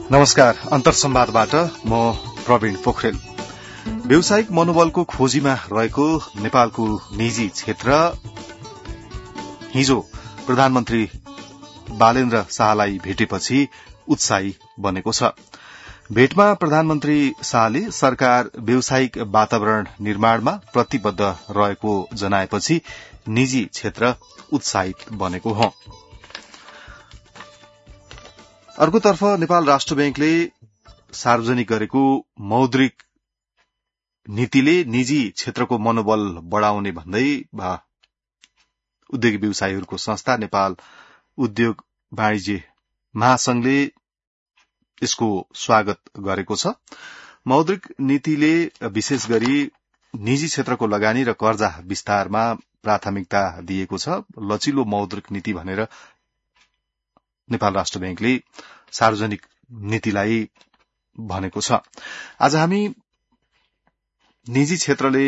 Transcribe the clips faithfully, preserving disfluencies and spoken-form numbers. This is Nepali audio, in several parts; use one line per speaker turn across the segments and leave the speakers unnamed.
नमस्कार, अन्तर्संवादबाट म प्रवीण पोखरेल। व्यावसायिक मनोबलको खोजीमा रहेको नेपालको निजी क्षेत्र हिजो प्रधानमन्त्री बालेन्द्र शाहलाई भेटेपछि उत्साही बनेको छ। भेटमा प्रधानमन्त्री शाहले सरकार व्यावसायिक वातावरण निर्माणमा प्रतिबद्ध रहेको जनाएपछि निजी क्षेत्र उत्साहित बनेको हो। अर्कोतर्फ नेपाल राष्ट्र बैंकले सार्वजनिक गरेको मौद्रिक नीतिले निजी क्षेत्रको मनोबल बढ़ाउने भन्दै उद्योगी व्यवसायीहरूको संस्था नेपाल उद्योग वाणिज्य महासंघले यसको स्वागत गरेको छ। मौद्रिक नीतिले विशेष गरी निजी क्षेत्रको लगानी र कर्जा विस्तारमा प्राथमिकता दिएको छ। लचिलो मौद्रिक नीति भनेर नेपाल राष्ट्र बैंकले सार्वजनिक नीतिलाई भनेको छ। आज हामी निजी क्षेत्रले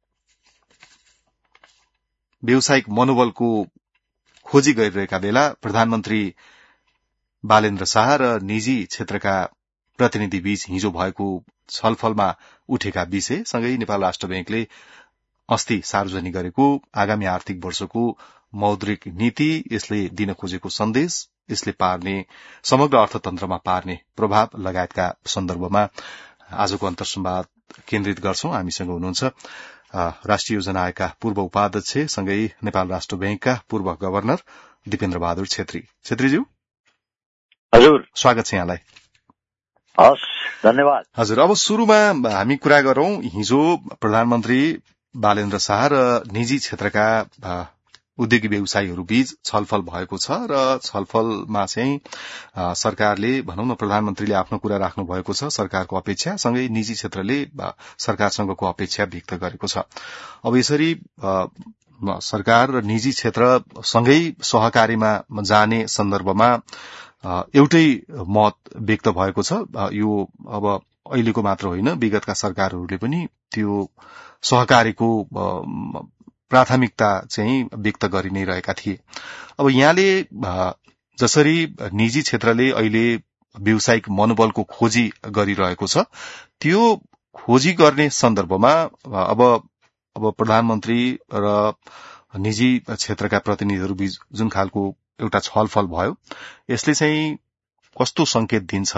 व्यावसायिक मनोबलको खोजी गरिरहेका बेला प्रधानमन्त्री बालेन्द्र शाह र निजी क्षेत्रका प्रतिनिधि बीच हिजो भएको छलफलमा उठेका विषय सँगै नेपाल राष्ट्र बैंकले अस्ति सार्वजनिक गरेको आगामी आर्थिक वर्षको मौद्रिक नीति, यसले दिन खोजेको सन्देश, यसले पार्ने समग्र अर्थतन्त्रमा पार्ने प्रभाव लगायतका सन्दर्भमा आजको अन्तर्संवाद केन्द्रित गर्छौं। हामीसँग हुनुहुन्छ राष्ट्रिय योजना आयोगका पूर्व उपाध्यक्ष सँगै नेपाल राष्ट्र बैंकका पूर्व गवर्नर दिपेन्द्र बहादुर छेत्री। छेत्रीज्यू,
हजुर,
स्वागत छ यहाँलाई।
हस्, धन्यवाद।
हजुर, अब सुरुमा हामी कुरा गरौं हिजो प्रधानमन्त्री बालेन्द्र शाह र निजी क्षेत्रका उद्योगी व्यवसायीहरू बीच छलफल भएको छ र छलफलमा चाहिँ सरकारले भनौं न प्रधानमन्त्रीले आफ्नो कुरा राख्नु भएको छ, सरकारको अपेक्षा सँगै निजी क्षेत्रले सरकारसँगको अपेक्षा व्यक्त गरेको छ। अब यसरी सरकार र निजी क्षेत्र सँगै सहकारीमा जाने सन्दर्भमा एउटै मत व्यक्त भएको छ। यो अब अहिलेको मात्र होइन, विगतका सरकारहरूले पनि त्यो सहकारीको प्राथमिकता चाहिँ व्यक्त गरि नै रहेका थिए। अब यहाँले जसरी निजी क्षेत्रले अहिले व्यावसायिक मनोबलको खोजी गरिरहेको छ, त्यो खोजी गर्ने सन्दर्भमा अब अब प्रधानमन्त्री र निजी क्षेत्रका प्रतिनिधिहरू बीच जुन खालको एउटा छलफल भयो, यसले चाहिँ कस्तो संकेत दिन्छ?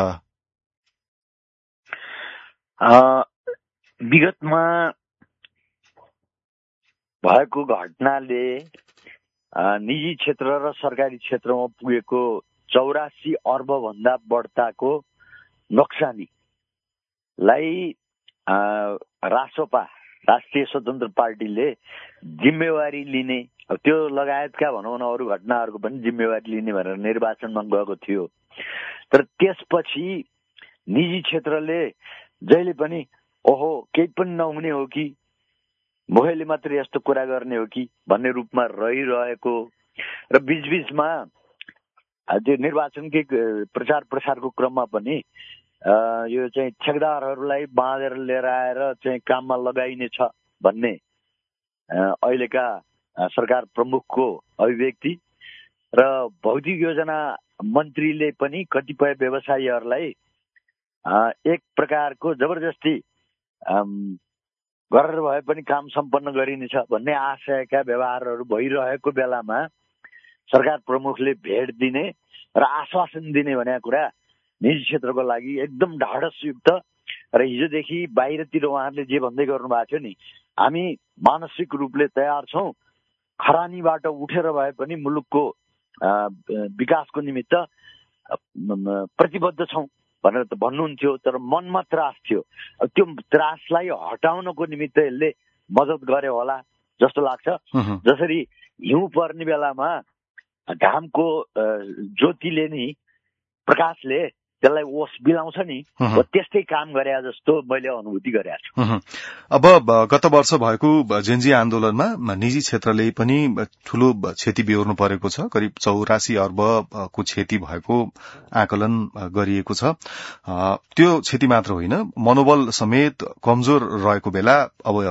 विगतमा भएको घटनाले निजी क्षेत्र र सरकारी क्षेत्रमा पुगेको चौरासी अर्ब भन्दा बढ्ताको नोक्सानीलाई रासोपा राष्ट्रिय स्वतन्त्र पार्टीले जिम्मेवारी लिने, त्यो लगायतका भनौँ न अरू घटनाहरूको पनि जिम्मेवारी लिने भनेर निर्वाचनमा गएको थियो। तर त्यसपछि निजी क्षेत्रले जहिले पनि ओहो केही पनि नहुने हो कि, मोहले मात्र यस्तो कुरा गर्ने हो कि भन्ने रूपमा रहिरहेको र बीचबीचमा त्यो निर्वाचनकै प्रचार प्रसारको क्रममा पनि यो चाहिँ ठेकदारहरूलाई बाँधेर लिएर आएर चाहिँ काममा लगाइने छ भन्ने अहिलेका सरकार प्रमुखको अभिव्यक्ति र भौतिक योजना मन्त्रीले पनि कतिपय व्यवसायीहरूलाई एक प्रकारको जबरजस्ती गरेर भए पनि काम सम्पन्न गरिनेछ भन्ने आशयका व्यवहारहरू भइरहेको बेलामा सरकार प्रमुखले भेट दिने र आश्वासन दिने भन्ने कुरा निजी क्षेत्रको लागि एकदम ढाडसयुक्त र हिजोदेखि बाहिरतिर उहाँहरूले जे भन्दै गर्नु भएको थियो नि, हामी मानसिक रूपले तयार छौं, खरानीबाट उठेर भए पनि मुलुकको विकासको निमित्त प्रतिबद्ध छौं भनेर त भन्नुहुन्थ्यो, तर मनमा त्रास थियो। त्यो त्रासलाई हटाउनको निमित्त यसले मद्दत गर्यो होला जस्तो लाग्छ। जसरी हिउँ पर्ने बेलामा घामको ज्योतिले नि, प्रकाशले त्यसलाई ओस बिलाउँछ नि, त्यस्तै काम गरे जस्तो मैले अनुभूति गरेको छु।
अब गत वर्ष भएको जेनजी आन्दोलनमा निजी क्षेत्रले पनि ठूलो क्षति बेहोर्नु परेको छ। करिब चौरासी अर्बको क्षति भएको आकलन गरिएको छ। त्यो क्षति मात्र होइन, मनोबल समेत कमजोर रहेको बेला अब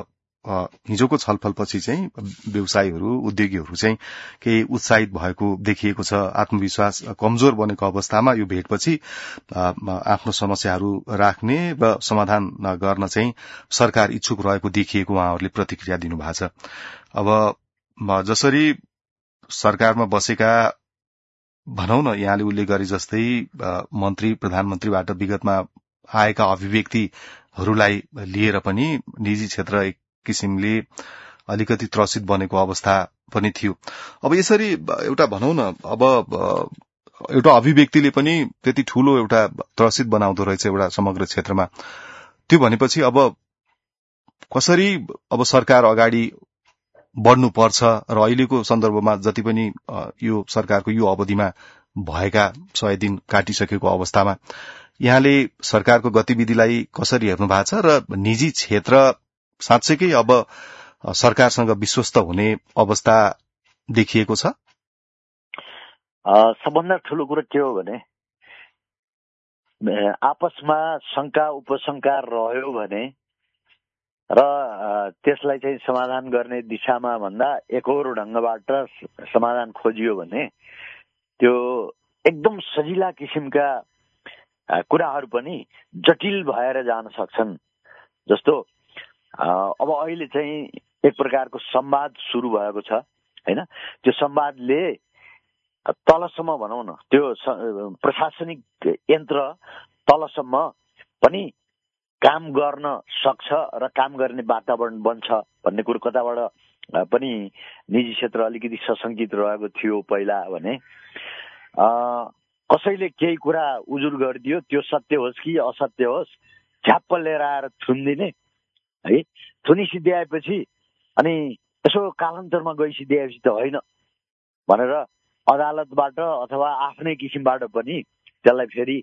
हिजोको छलफलपछि चाहिँ व्यवसायीहरू उद्योगीहरू चाहिँ केही उत्साहित भएको देखिएको छ। आत्मविश्वास कमजोर बनेको अवस्थामा यो भेटपछि आफ्नो समस्याहरू राख्ने र समाधान गर्न चाहिँ सरकार इच्छुक रहेको देखिएको उहाँहरूले प्रतिक्रिया दिनुभएको छ। अब जसरी सरकारमा बसेका भनौं न यहाँले उल्लेख गरे जस्तै मन्त्री प्रधानमन्त्रीबाट विगतमा आएका अभिव्यक्तिहरूलाई लिएर पनि निजी क्षेत्र एक किसिमले अलिकति त्रसित बनेको अवस्था पनि थियो। अब यसरी एउटा भनौं न अब एउटा अभिव्यक्तिले पनि त्यति ठूलो एउटा त्रसित बनाउँदो रहेछ एउटा समग्र क्षेत्रमा। त्यो भनेपछि अब कसरी अब सरकार अगाडि बढ्नुपर्छ र अहिलेको सन्दर्भमा जति पनि यो सरकारको यो अवधिमा भएका सय दिन काटिसकेको अवस्थामा यहाँले सरकारको गतिविधिलाई कसरी हेर्नु भएको छ र निजी क्षेत्र साँच्चैकै अब सरकारसँग विश्वस्त हुने अवस्था देखिएको छ?
सबभन्दा ठूलो कुरो के हो भने आपसमा शंका उपशंका रह्यो भने र त्यसलाई चाहिँ समाधान गर्ने दिशामा भन्दा एकहोरो ढंगबाट समाधान खोजियो भने त्यो एकदम सजिला किसिमका कुराहरू पनि जटिल भएर जान सक्छन्। जस्तो अब अहिले चाहिँ एक प्रकारको संवाद सुरु भएको छ हैन। त्यो संवादले तलसम्म भनौं न त्यो प्रशासनिक यन्त्र तलसम्म पनि काम गर्न सक्छ र काम गर्ने वातावरण बन्छ भन्ने कुरो कताबाट पनि निजी क्षेत्र अलिकति सशंकित रहेको थियो पहिला भने कसैले केही कुरा उजुर गरिदियो त्यो सत्य होस् कि असत्य होस् झ्याप्प लिएर आएर थुनिदिने है। थुनिसिद्ध्याएपछि अनि यसो कालान्तरमा गइसिद्ध्याएपछि त होइन भनेर अदालतबाट अथवा आफ्नै किसिमबाट पनि त्यसलाई फेरि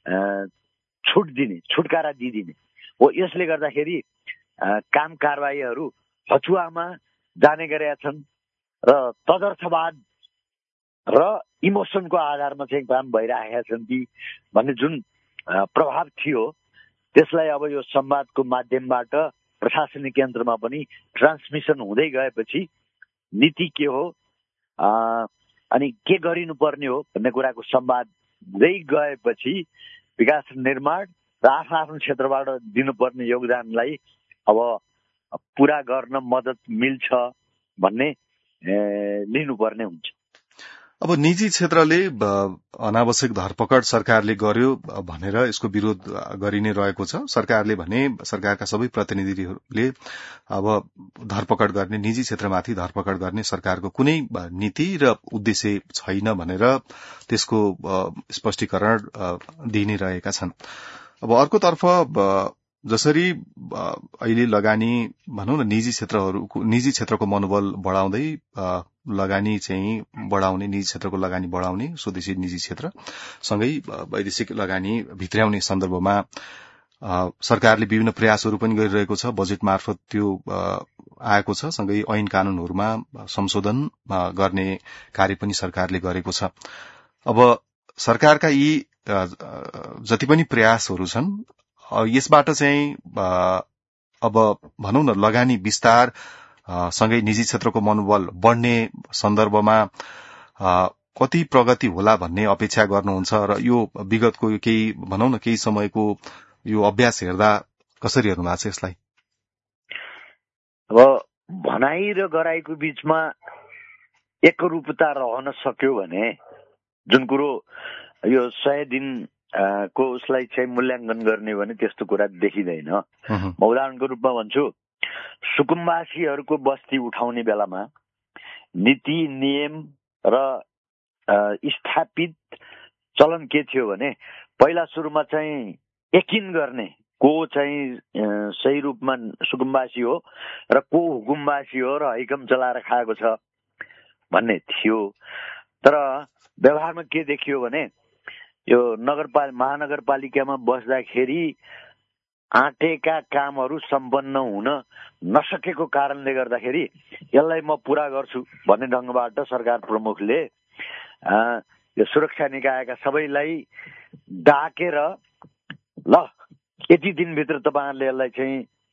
छुट दिने छुटकारा दिइदिने हो। यसले गर्दाखेरि काम कारबाहीहरू हचुवामा जाने गरेका छन् र तदर्थवाद र इमोसनको आधारमा चाहिँ काम भइरहेका छन् कि भन्ने जुन प्रभाव थियो त्यसलाई अब यो संवादको माध्यमबाट प्रशासनिक यन्त्रमा पनि ट्रान्समिसन हुँदै गएपछि नीति के हो अनि के गरिनुपर्ने हो भन्ने कुराको संवाद हुँदै गएपछि विकास निर्माण र आफ्नो आफ्नो क्षेत्रबाट दिनुपर्ने योगदानलाई अब पूरा गर्न मद्दत मिल्छ भन्ने लिनुपर्ने हुन्छ।
अब निजी क्षेत्रले अनावश्यक धरपकड सरकारले गर्यो भनेर यसको विरोध गरि नै रहेको छ। सरकारले भने सरकारका सबै प्रतिनिधिहरूले अब धरपकड गर्ने निजी क्षेत्रमाथि धरपकड गर्ने सरकारको कुनै नीति र उद्देश्य छैन भनेर त्यसको स्पष्टीकरण दिइ नै रहेका छन्। अब अर्कोतर्फ जसरी अहिले लगानी भनौं न निजी क्षेत्रहरूको निजी क्षेत्रको मनोबल बढाउँदै लगानी चाहिँ बढाउने निजी क्षेत्रको लगानी बढाउने स्वदेशी निजी क्षेत्र सँगै वैदेशिक लगानी भित्र्याउने सन्दर्भमा सरकारले विभिन्न प्रयासहरू पनि गरिरहेको छ। बजेट मार्फत त्यो आएको छ। सँगै ऐन कानूनहरूमा संशोधन गर्ने कार्य पनि सरकारले गरेको छ। अब सरकारका यी जति पनि प्रयासहरू छन् यसबाट चाहिँ अब भनौं न लगानी विस्तार सँगै निजी क्षेत्रको मनोबल बढ्ने सन्दर्भमा कति प्रगति होला भन्ने अपेक्षा गर्नुहुन्छ र यो विगतको केही भनौं न केही समयको यो अभ्यास हेर्दा कसरी हेर्नु भएको छ यसलाई?
अब भनाई र गराईको बीचमा एकरूपता रहन सक्यो भने जुन कुरो यो सय दिन को उसलाई चाहिँ मूल्याङ्कन गर्ने भने त्यस्तो कुरा देखिँदैन। म उदाहरणको रूपमा भन्छु सुकुम्बासीहरूको बस्ती उठाउने बेलामा नीति नियम र स्थापित चलन के थियो भने पहिला सुरुमा चाहिँ यकिन गर्ने को चाहिँ सही रूपमा सुकुम्बासी हो र को हुकुमबासी हो र हैकम चलाएर खाएको छ भन्ने थियो। तर व्यवहारमा के देखियो भने यो नगरपालिका महानगरपालिकामा बस्दाखेरि आँटेका कामहरू सम्पन्न हुन नसकेको कारणले गर्दाखेरि यसलाई म पूरा गर्छु भन्ने ढंगबाट सरकार प्रमुखले यो सुरक्षा निकायका सबैलाई डाकेर ल यति दिनभित्र तपाईहरुले यसलाई चाहिँ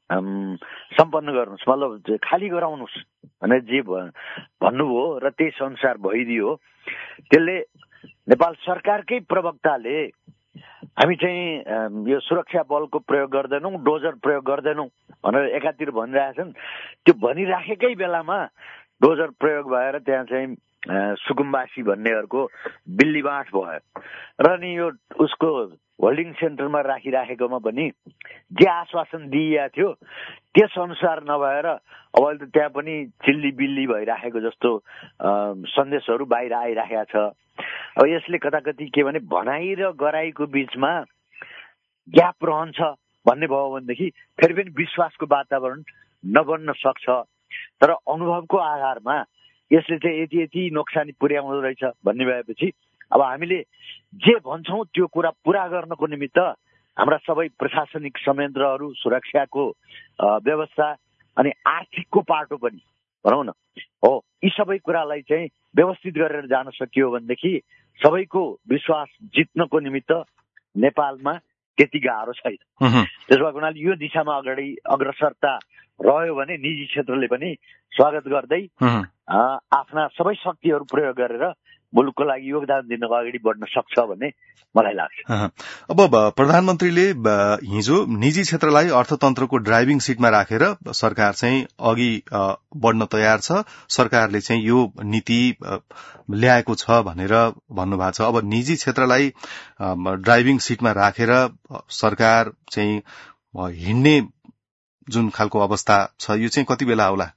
सम्पन्न गर्नुहोस्, मतलब खाली गराउनुहोस् भनेर जे भन्नुभयो र त्यस अनुसार भइदियो। त्यसले नेपाल सरकारकै प्रवक्ताले हामी चाहिँ यो सुरक्षा बलको प्रयोग गर्दैनौँ, डोजर प्रयोग गर्दैनौँ भनेर एकातिर भनिरहेछन्। त्यो भनिराखेकै बेलामा डोजर प्रयोग भएर त्यहाँ चाहिँ सुकुम्बासी भन्नेहरूको बिल्लीबाँठ भयो र नि यो उसको होल्डिङ सेन्टरमा राखिराखेकोमा पनि जे आश्वासन दिइएको थियो त्यस अनुसार नभएर अब अहिले त त्यहाँ पनि चिल्ली बिल्ली भइराखेको जस्तो सन्देशहरू बाहिर आइराखेको छ। अब यसले कताकति के भने भनाइ र गराइको बिचमा ग्याप रहन्छ भन्ने भयो भनेदेखि फेरि पनि विश्वासको वातावरण नबन्न सक्छ। तर अनुभवको आधारमा यसले चाहिँ यति यति नोक्सानी पुर्याउँदो रहेछ भन्ने भएपछि अब हामीले जे भन्छौँ त्यो कुरा पुरा गर्नको निमित्त हाम्रा सबै प्रशासनिक संयन्त्रहरू, सुरक्षाको व्यवस्था अनि आर्थिकको पाटो पनि भनौँ न हो, यी सबै कुरालाई चाहिँ व्यवस्थित गरेर जान सकियो भनेदेखि सबैको विश्वास जित्नको निमित्त नेपालमा त्यति गाह्रो छैन। त्यसो भएको हुनाले यो दिशामा अगाडि अग्रसरता रह्यो भने निजी क्षेत्रले पनि स्वागत गर्दै आफ्ना सबै शक्तिहरू प्रयोग गरेर मुलुकको लागि योगदान दिनको अगाडि बढ्न सक्छ भन्ने मलाई लाग्छ।
अब प्रधानमन्त्रीले हिजो निजी क्षेत्रलाई अर्थतन्त्रको ड्राइभिङ सिटमा राखेर सरकार चाहिँ अघि बढ्न तयार छ, सरकारले चाहिँ यो नीति ल्याएको छ भनेर भन्नुभएको छ। अब निजी क्षेत्रलाई ड्राइभिङ सिटमा राखेर सरकार चाहिँ हिँड्ने जुन खालको अवस्था छ यो चाहिँ कति बेला आउला?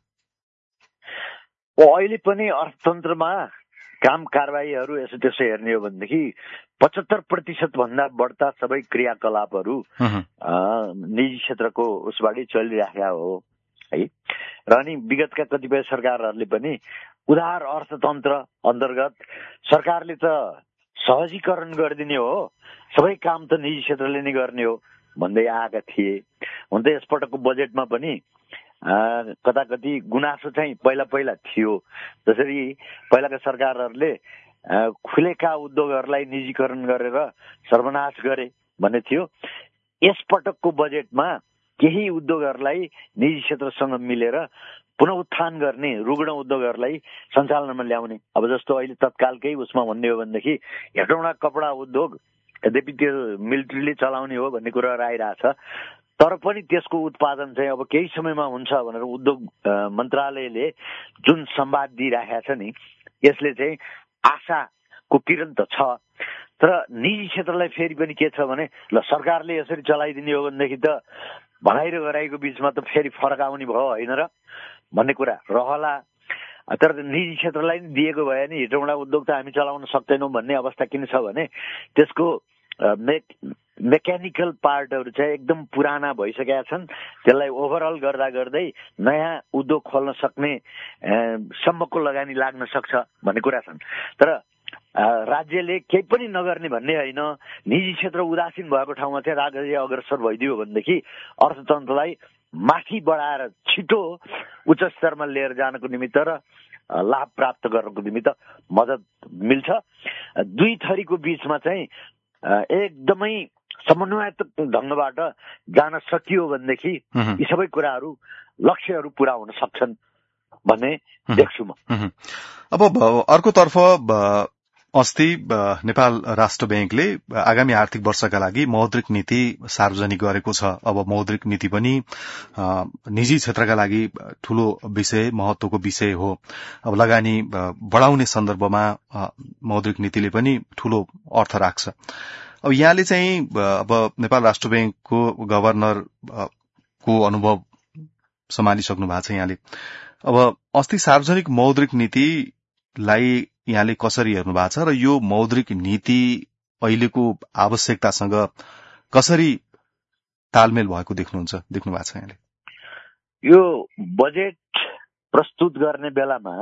अहिले पनि अर्थतन्त्रमा काम कारबाहीहरू यसो त्यसो हेर्ने हो भनेदेखि पचहत्तर प्रतिशत भन्दा बढ्ता सबै क्रियाकलापहरू निजी क्षेत्रको उसबाटै चलिराखेका हो है। र अनि विगतका कतिपय सरकारहरूले पनि उदार अर्थतन्त्र अन्तर्गत सरकारले त सहजीकरण गरिदिने हो, सबै काम त निजी क्षेत्रले नै गर्ने हो भन्दै आएका थिए। हुन त यसपटकको बजेटमा पनि कता कति गुनासो चाहिँ पहिला पहिला थियो, जसरी पहिलाका सरकारहरूले खुलेका उद्योगहरूलाई निजीकरण गरेर सर्वनाश गरे भन्ने थियो। यसपटकको बजेटमा केही उद्योगहरूलाई निजी क्षेत्रसँग मिलेर पुनः उत्थान गर्ने, रुग्ण उद्योगहरूलाई सञ्चालनमा ल्याउने। अब जस्तो अहिले तत्कालकै उसमा भन्ने हो भनेदेखि हेटौँडा कपडा उद्योग यद्यपि त्यो मिलिट्रीले चलाउने हो भन्ने कुराहरू आइरहेछ, तर पनि त्यसको उत्पादन चाहिँ अब केही समयमा हुन्छ भनेर उद्योग मन्त्रालयले जुन संवाद दिइराखेको छ नि, यसले चाहिँ आशाको किरण त छ। तर निजी क्षेत्रलाई फेरि पनि के छ भने ल सरकारले यसरी चलाइदिने हो भनेदेखि त भनाइ र गराइको बिचमा त फेरि फरक आउने भयो होइन र भन्ने कुरा रहला। तर निजी क्षेत्रलाई नि दिएको भए नि हेटौँडा उद्योग त हामी चलाउन सक्दैनौँ भन्ने अवस्था किन छ भने त्यसको मे मेकानिकल पार्टहरू चाहिँ एकदम पुराना भइसकेका छन्। त्यसलाई ओभरअल गर्दा गर्दै नयाँ उद्योग खोल्न सक्ने सम्मको लगानी लाग्न सक्छ भन्ने कुरा छन्। तर राज्यले केही पनि नगर्ने भन्ने होइन, निजी क्षेत्र उदासीन भएको ठाउँमा चाहिँ राज्य अग्रसर भइदियो भनेदेखि अर्थतन्त्रलाई माथि बढाएर छिटो उच्च स्तरमा लिएर जानको निमित्त र लाभ प्राप्त गर्नको निमित्त मद्दत मिल्छ। दुई थरीको बिचमा चाहिँ एकदमै समन्वयात्मक ढङ्गबाट जान सकियो भनेदेखि यी सबै कुराहरू लक्ष्यहरू पूरा हुन सक्छन् भन्ने देख्छु म।
अब अर्कोतर्फ अस्ति नेपाल राष्ट्र ब्याङ्कले आगामी आर्थिक वर्षका लागि मौद्रिक नीति सार्वजनिक गरेको छ। अब मौद्रिक नीति पनि निजी क्षेत्रका लागि ठूलो विषय, महत्वको विषय हो। अब लगानी बढाउने सन्दर्भमा मौद्रिक नीतिले पनि ठूलो अर्थ राख्छ। अब यहाँले चाहिँ अब नेपाल राष्ट्र ब्याङ्कको गभर्नर को अनुभव सम्हालिसक्नु भएको छ यहाँले। अब अस्ति सार्वजनिक मौद्रिक नीतिलाई यहाँले कसरी हेर्नु भएको छ र यो मौद्रिक नीति अहिलेको आवश्यकतासँग कसरी तालमेल भएको देख्नुहुन्छ देख्नु भएको छ यहाँले?
यो बजेट प्रस्तुत गर्ने बेलामा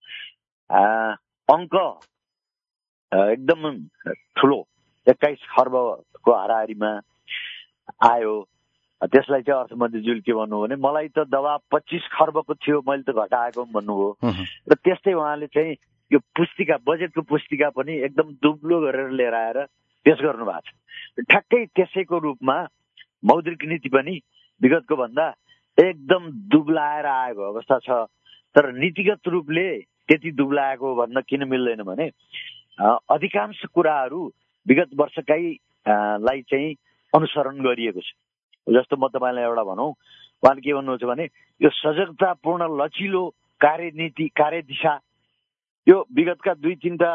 अङ्क एकदम ठुलो एक्काइस खर्बको हाराहारीमा आयो। त्यसलाई चाहिँ अर्थमन्त्रीज्यूले के भन्नु भने मलाई त दबाब पच्चिस खर्बको थियो, मैले त घटाएको भन्नुभयो। र त्यस्तै उहाँले चाहिँ यो पुस्तिका, बजेटको पुस्तिका पनि एकदम दुब्लो गरेर लिएर आएर पेश गर्नु भएको छ। ठ्याक्कै त्यसैको रूपमा मौद्रिक नीति पनि विगतको भन्दा एकदम दुब्लाएर आएको अवस्था छ। तर नीतिगत रूपले त्यति दुब्लाएको भन्न किन मिल्दैन भने अधिकांश कुराहरू विगत वर्षकै लाई चाहिँ अनुसरण गरिएको छ। जस्तो म तपाईँलाई एउटा भनौँ, उहाँले के भन्नुहुन्छ भने यो सजगतापूर्ण लचिलो कार्यनीति कार्यदिशा यो विगतका दुई तिनवटा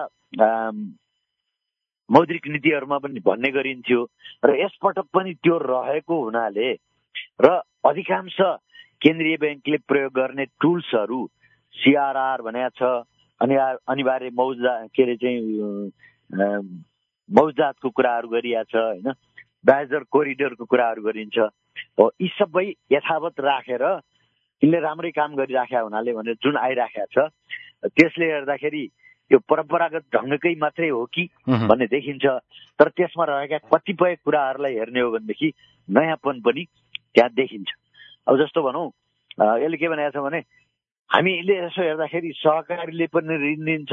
मौद्रिक नीतिहरूमा पनि भन्ने गरिन्थ्यो र यसपटक पनि त्यो रहेको हुनाले र अधिकांश केन्द्रीय ब्याङ्कले प्रयोग गर्ने टुल्सहरू सीआरआर भनेको छ, अनि अनिवार्य मौजा के अरे चाहिँ मौजातको कुराहरू गरिएको छ होइन, ब्याजर कोरिडोरको कुराहरू गरिन्छ। हो यी सबै यथावत राखेर यिनले राम्रै काम गरिराखेका हुनाले भनेर जुन आइराखेको छ त्यसले गर्दाखेरि यो परम्परागत ढङ्गकै मात्रै हो कि भन्ने देखिन्छ। तर त्यसमा रहेका कतिपय कुराहरूलाई हेर्ने हो भनेदेखि नयाँपन पनि त्यहाँ देखिन्छ। अब जस्तो भनौँ यसले के भनेको छ भने हामीले यसो हेर्दाखेरि सहकारीले पनि ऋण दिन्छ,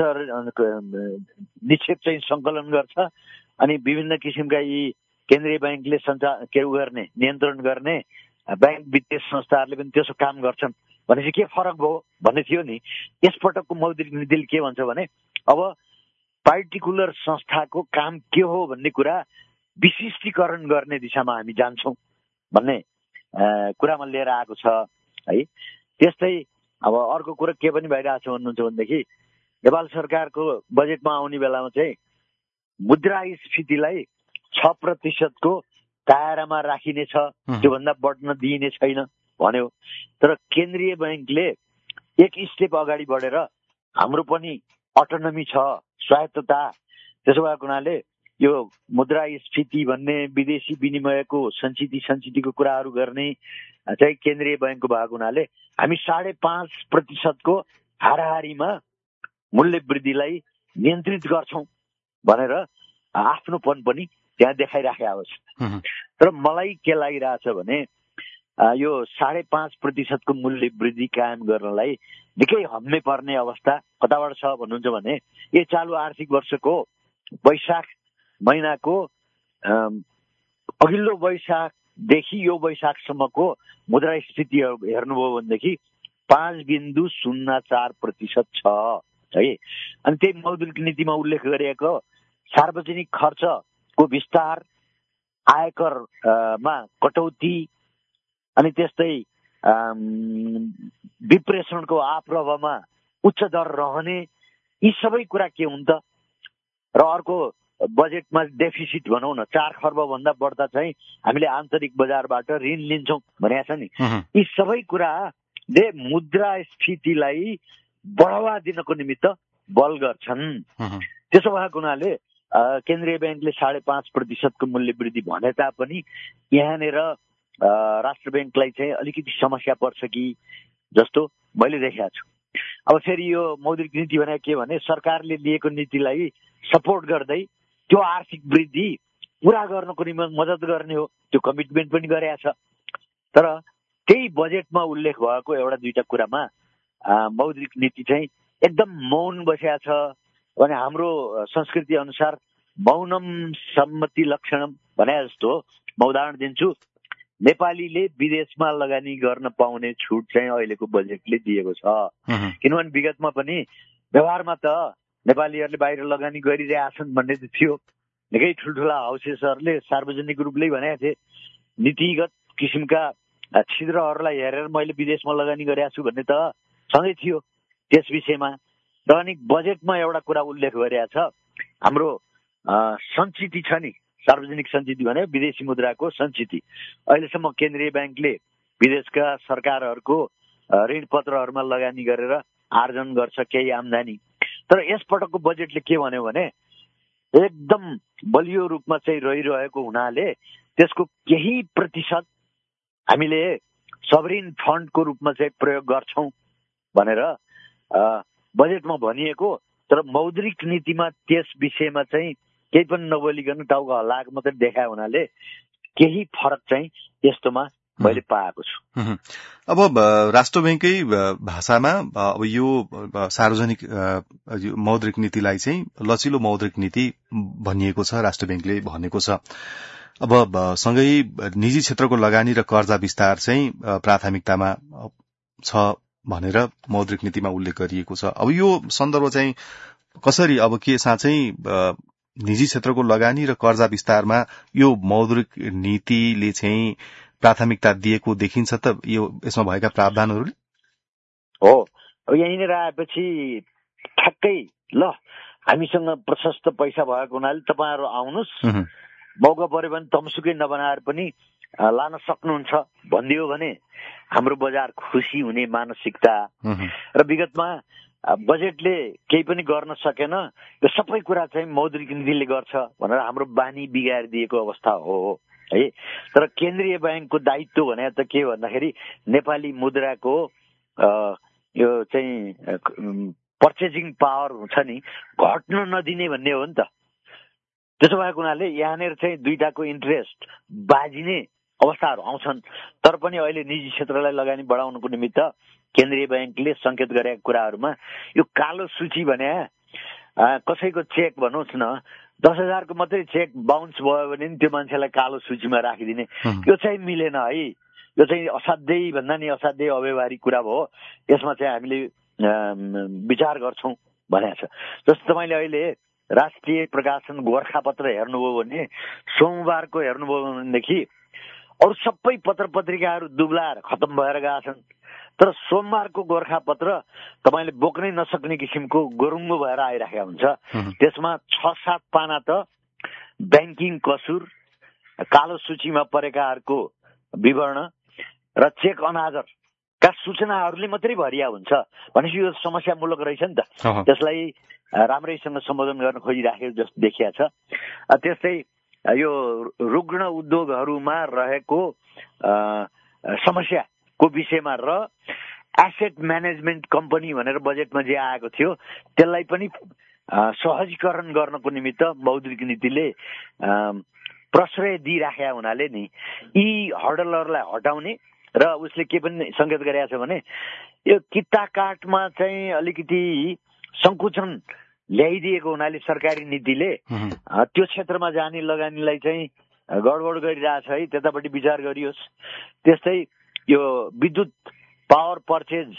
निक्षेप चाहिँ सङ्कलन गर्छ, अनि विभिन्न किसिमका यी केन्द्रीय ब्याङ्कले सञ्चार के गर्ने नियन्त्रण गर्ने ब्याङ्क वित्तीय संस्थाहरूले पनि त्यसो काम गर्छन् भनेपछि के फरक भयो भन्ने थियो नि। यसपटकको मौद्रिक नीतिले के भन्छ भने अब पार्टिकुलर संस्थाको काम के हो भन्ने कुरा विशिष्टीकरण गर्ने दिशामा हामी जान्छौँ भन्ने कुरामा लिएर आएको छ है। त्यस्तै अब अर्को कुरा के पनि भइरहेको छ भन्नुहुन्छ भनेदेखि नेपाल सरकारको बजेटमा आउने बेलामा चाहिँ मुद्रास्फीतिलाई छ प्रतिशतको दायरामा राखिनेछ, त्योभन्दा बढ्न दिइने छैन भन्यो। तर केन्द्रीय ब्याङ्कले एक स्टेप अगाडि बढेर हाम्रो पनि अटोनोमी छ, स्वायत्तता, त्यसो भएको हुनाले यो मुद्रास्फीति भन्ने विदेशी विनिमयको सञ्चिति सञ्चितिको कुराहरू गर्ने चाहिँ केन्द्रीय ब्याङ्कको भएको हुनाले हामी साढे पाँच प्रतिशतको हाराहारीमा मूल्य वृद्धिलाई नियन्त्रित गर्छौँ भनेर आफ्नोपन पनि त्यहाँ देखाइराखेको छ। तर मलाई के लागिरहेछ भने यो साढे पाँच प्रतिशतको मूल्य वृद्धि कायम गर्नलाई निकै हम्मे पर्ने अवस्था कताबाट छ भन्नुहुन्छ भने यो चालु आर्थिक वर्षको वैशाख महिनाको अघिल्लो वैशाखदेखि यो वैशाखसम्मको मुद्रास्फीति हेर्नुभयो भनेदेखि पाँच बिन्दु शून्य चार प्रतिशत छ है। अनि त्यही मौद्रिक नीतिमा उल्लेख गरिएको सार्वजनिक खर्चको विस्तार, आयकरमा कटौती, अनि त्यस्तै विप्रेषणको आप्रभावमा उच्च दर रहने, यी सबै कुरा के हुन् त। र अर्को बजेटमा डेफिसिट भनौँ न चार खर्ब भन्दा बढ्दा चाहिँ हामीले आन्तरिक बजारबाट ऋण लिन्छौँ भनेको छ नि। यी सबै कुराले मुद्रास्फीतिलाई बढावा दिनको निमित्त बल गर्छन्। त्यसो भएको हुनाले केन्द्रीय ब्याङ्कले साढे पाँच प्रतिशतको मूल्य वृद्धि भने तापनि यहाँनिर राष्ट्र ब्याङ्कलाई चाहिँ अलिकति समस्या पर्छ कि जस्तो मैले देखेको छु। अब फेरि यो मौद्रिक नीति भने के भने सरकारले लिएको नीतिलाई सपोर्ट गर्दै त्यो आर्थिक वृद्धि पुरा गर्नको निम्ति मद्दत गर्ने हो, त्यो कमिटमेन्ट पनि गरेको छ। तर त्यही बजेटमा उल्लेख भएको एउटा दुईटा कुरामा मौद्रिक नीति चाहिँ एकदम मौन बसेको छ। भने हाम्रो संस्कृति अनुसार मौनम सम्मति लक्षणम भने जस्तो म उदाहरण दिन्छु, नेपालीले विदेशमा लगानी गर्न पाउने छुट चाहिँ अहिलेको बजेटले दिएको छ। किनभने विगतमा पनि व्यवहारमा त नेपालीहरूले बाहिर लगानी गरिरहेछन् भन्ने थियो, निकै ठुल्ठुला हाउसेसहरूले सार्वजनिक रूपले भनेका थिए नीतिगत किसिमका छिद्रहरूलाई हेरेर मैले विदेशमा लगानी गरेको छु भन्ने त सँगै थियो त्यस विषयमा। र अनि बजेटमा एउटा कुरा उल्लेख गरिएको छ, हाम्रो सञ्चिति छ नि, सार्वजनिक सञ्चिति भने विदेशी मुद्राको सञ्चिति। अहिलेसम्म केन्द्रीय ब्याङ्कले विदेशका सरकारहरूको ऋणपत्रहरूमा लगानी गरेर आर्जन गर्छ केही आम्दानी। तर यसपटकको बजेटले के भन्यो भने एकदम बलियो रूपमा चाहिँ रहिरहेको हुनाले त्यसको केही प्रतिशत हामीले सबरिन फन्डको रूपमा चाहिँ प्रयोग गर्छौँ भनेर बजेटमा भनिएको। तर मौद्रिक नीतिमा त्यस विषयमा चाहिँ केही पनि नबोलिकन टाउको हल्लाएको मात्रै देखायो हुनाले केही फरक चाहिँ यस्तोमा मैले पाएको छु।
अब राष्ट्र ब्याङ्ककै भाषामा अब यो सार्वजनिक मौद्रिक नीतिलाई चाहिँ लचिलो मौद्रिक नीति भनिएको छ, राष्ट्र ब्याङ्कले भनेको छ। अब सँगै निजी क्षेत्रको लगानी र कर्जा विस्तार चाहिँ प्राथमिकतामा छ भनेर मौद्रिक नीतिमा उल्लेख गरिएको छ। अब यो सन्दर्भ चाहिँ कसरी, अब के साँच्चै निजी क्षेत्रको लगानी र कर्जा विस्तारमा यो मौद्रिक नीतिले चाहिँ प्राथमिकता दिएको देखिन्छ त यो यसमा भएका प्रावधानहरूले?
हो, अब यहीँनिर आएपछि ठ्याक्कै ल हामीसँग प्रशस्त पैसा भएको हुनाले तपाईँहरू आउनुहोस्, मौका पर्यो भने तमसुकै नबनाएर पनि लान सक्नुहुन्छ भनिदियो भने हाम्रो बजार खुसी हुने मानसिकता र विगतमा बजेटले केही पनि गर्न सकेन, यो सबै कुरा चाहिँ मौद्रिक नीतिले गर्छ भनेर हाम्रो बानी बिगारिदिएको अवस्था हो है। तर केन्द्रीय ब्याङ्कको दायित्व भने त के भन्दाखेरि नेपाली मुद्राको यो चाहिँ पर्चेजिङ पावर हुन्छ नि घट्न नदिने भन्ने हो नि त। त्यसो भएको हुनाले यहाँनिर चाहिँ दुईटाको इन्ट्रेस्ट बाजिने अवस्थाहरू आउँछन्। तर पनि अहिले निजी क्षेत्रलाई लगानी बढाउनुको निमित्त केन्द्रीय ब्याङ्कले संकेत गरेका कुराहरूमा यो कालो सूची भने कसैको चेक भनौँ न दस हजारको मात्रै चेक बााउन्स भयो भने नि त्यो मान्छेलाई कालो सूचीमा राखिदिने, यो चाहिँ मिलेन है। यो चाहिँ असाध्यै भन्दा नि असाध्यै अव्यवहारिक कुरा भयो। यसमा चाहिँ हामीले विचार गर्छौँ भनेको छ। जस्तो तपाईँले अहिले राष्ट्रिय प्रकाशन गोर्खापत्र हेर्नुभयो भने सोमबारको हेर्नुभयो भनेदेखि अरू सबै पत्र पत्रिकाहरू दुब्लाएर खत्तम भएर गएका छन्, तर सोमबारको गोर्खापत्र तपाईँले बोक्नै नसक्ने किसिमको गोरुङ्गो भएर आइराखेका हुन्छ। त्यसमा छ सात पाना त ब्याङ्किङ कसुर, कालो सूचीमा परेकाहरूको विवरण र चेक अनादरका सूचनाहरूले मात्रै भरिया हुन्छ। भनेपछि यो समस्यामूलक रहेछ नि त, त्यसलाई राम्रैसँग सम्बोधन गर्न खोजिराखेको जस्तो देखिया छ। त्यस्तै यो रुग्ण उद्योगहरूमा रहेको समस्याको विषयमा र एसेट म्यानेजमेन्ट कम्पनी भनेर बजेटमा जे आएको थियो त्यसलाई पनि सहजीकरण गर्नको निमित्त मौद्रिक नीतिले प्रश्रय दिइराखेका हुनाले नि यी हर्डलहरूलाई हटाउने र उसले के पनि संकेत गरेको छ भने यो किता काटमा चाहिँ अलिकति संकुचन ल्याइदिएको हुनाले सरकारी नीतिले त्यो क्षेत्रमा जाने लगानीलाई चाहिँ गडबड गरिरहेछ है, त्यतापट्टि विचार गरियोस्। त्यस्तै यो विद्युत पावर पर्चेज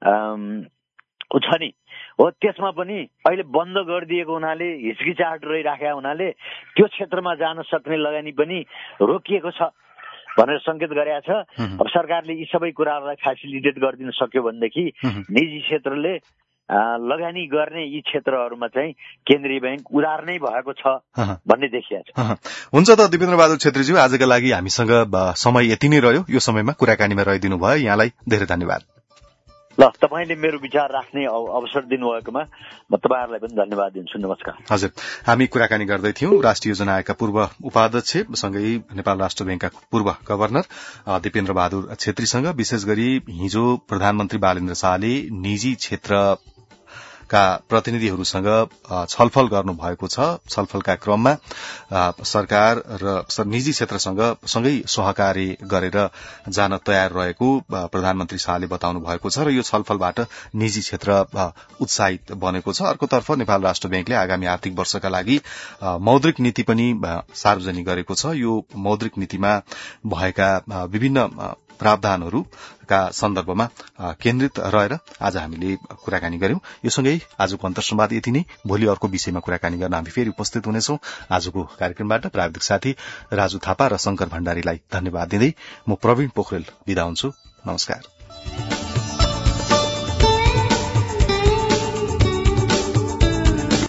छ नि हो, त्यसमा पनि अहिले बन्द गरिदिएको हुनाले हिचकिचाहट रहिराखेका हुनाले त्यो क्षेत्रमा जान सक्ने लगानी पनि रोकिएको छ भनेर संकेत गरेका छ। अब सरकारले यी सबै कुराहरूलाई फेसिलिटेट गरिदिन सक्यो भनेदेखि निजी क्षेत्रले लगानी गर्ने यी क्षेत्रहरूमा चाहिँ केन्द्रीय ब्याङ्क उदार नै भएको छ भन्ने देखिया छ।
हुन्छ त दिपेन्द्र बहादुर छेत्रीज्यू, आजका लागि हामीसँग समय यति नै रह्यो। यो समयमा कुराकानीमा रहिदिनु भयो, यहाँलाई धेरै धन्यवाद।
ल, तपाईँले मेरो विचार राख्ने अवसर दिनुभएकोमा म तपाईँहरूलाई पनि धन्यवाद दिन्छु। नमस्कार।
हजुर, हामी कुराकानी गर्दै थियौं राष्ट्रिय योजना आयोगका पूर्व उपाध्यक्ष सँगै नेपाल राष्ट्र ब्याङ्कका पूर्व गभर्नर दिपेन्द्र बहादुर छेत्रीसँग। विशेष गरी हिजो प्रधानमन्त्री बालेन्द्र शाहले निजी क्षेत्र का प्रतिनिधिहरूसँग छलफल गर्नु भएको छ। छलफलका क्रममा सरकार र निजी क्षेत्रसँग सँगै सहकारी गरेर जान तयार रहेको प्रधानमन्त्री शाहले बताउनु भएको छ र यो छलफलबाट निजी क्षेत्र उत्साहित बनेको छ। अर्कोतर्फ नेपाल राष्ट्र ब्याङ्कले आगामी आर्थिक वर्षका लागि मौद्रिक नीति पनि सार्वजनिक गरेको छ। यो मौद्रिक नीतिमा भएका विभिन्न प्रावधानहरूका सन्दर्भमा केन्द्रित रहेर आज हामीले कुराकानी गर्यौं। यो सँगै आजको अन्तर्संवाद यति नै। भोलि अर्को विषयमा कुराकानी गर्न हामी फेरि उपस्थित हुनेछौं। आजको कार्यक्रमबाट प्राविधिक साथी राजु थापा र शंकर भण्डारीलाई धन्यवाद दिँदै म प्रवीण पोखरेल बिदा हुन्छु। नमस्कार।